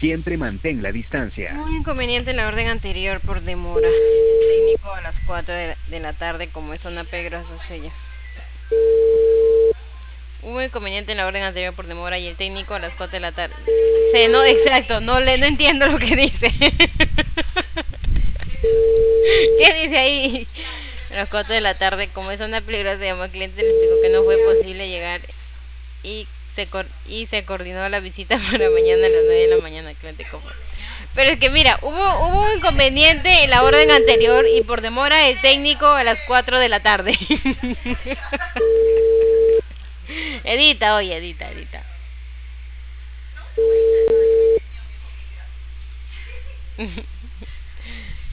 Siempre mantén la distancia. Hubo un inconveniente en la orden anterior por demora. Técnico a las 4 de la tarde, como es zona peligrosa suya. Hubo un inconveniente en la orden anterior por demora y el técnico a las 4 de la tarde. Sí, no, exacto, no entiendo lo que dice. ¿Qué dice ahí? A las 4 de la tarde, como es zona peligrosa, llamó al cliente y le explicó que no fue posible llegar y se coordinó la visita para mañana a las 9 de la mañana. El cliente como... Pero es que mira, hubo un inconveniente en la orden anterior y por demora el técnico a las 4 de la tarde. Edita, oye, edita.